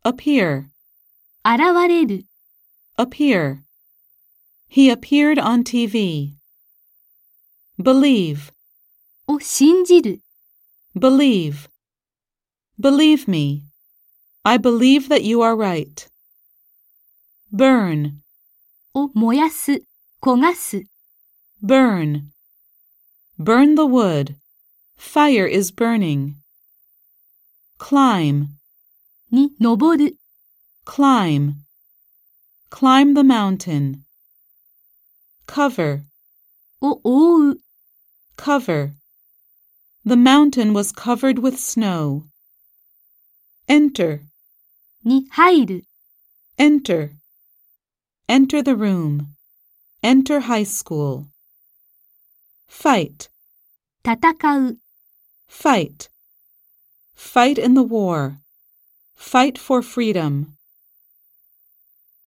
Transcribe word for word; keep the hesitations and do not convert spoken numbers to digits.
appear, 現れる、 appear. He appeared on T V. Believe, を信じる、 believe. Believe me. I believe that you are right. Burn, を燃やす、焦がす、 burn. Burn the wood. Fire is burning. Climb, に登る、 climb. Climb the mountain. Cover, を覆う、 cover. The mountain was covered with snow. Enter, に入る、 enter. Enter the room. Enter high school. Fight, 戦う、 fight. Fight in the war. Fight for freedom.